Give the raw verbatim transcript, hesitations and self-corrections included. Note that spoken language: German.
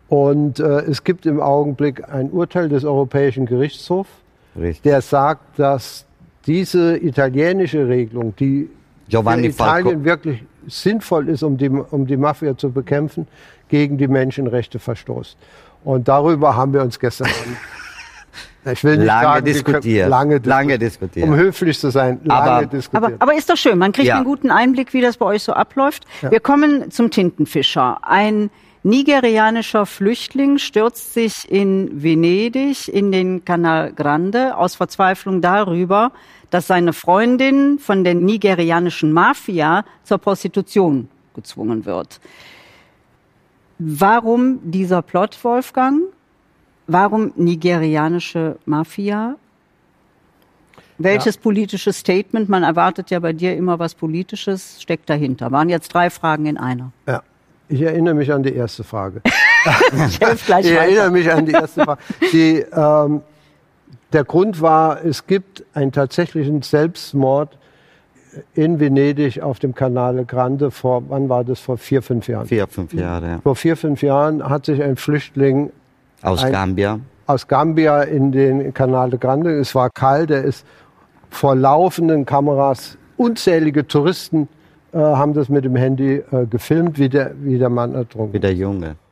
Und äh, es gibt im Augenblick ein Urteil des Europäischen Gerichtshofs, Richtig. der sagt, dass diese italienische Regelung, die Giovanni für Italien Falco. wirklich sinnvoll ist, um die, um die Mafia zu bekämpfen, gegen die Menschenrechte verstoßt. Und darüber haben wir uns gestern ich will nicht lange, sagen, diskutiert. lange, lange diskutiert. Um höflich zu sein, lange aber, diskutiert. Aber, aber ist doch schön, man kriegt ja. einen guten Einblick, wie das bei euch so abläuft. Ja. Wir kommen zum Tintenfischer. Ein nigerianischer Flüchtling stürzt sich in Venedig in den Canal Grande aus Verzweiflung darüber, dass seine Freundin von der nigerianischen Mafia zur Prostitution gezwungen wird. Warum dieser Plot, Wolfgang? Warum nigerianische Mafia? Welches ja. politisches Statement, man erwartet ja bei dir immer was Politisches, steckt dahinter? Waren jetzt drei Fragen in einer. Ja, ich erinnere mich an die erste Frage. ich gleich ich weiter. erinnere mich an die erste Frage. Die, ähm, der Grund war, es gibt einen tatsächlichen Selbstmord in Venedig auf dem Canale Grande vor, wann war das, vor vier, fünf Jahren? Vier, fünf Jahre, ja. Vor vier, fünf Jahren hat sich ein Flüchtling aus ein, Gambia aus Gambia in den Canale Grande, es war kalt, er ist vor laufenden Kameras, unzählige Touristen äh, haben das mit dem Handy äh, gefilmt, wie der, wie der Mann ertrunken. Wie der Junge.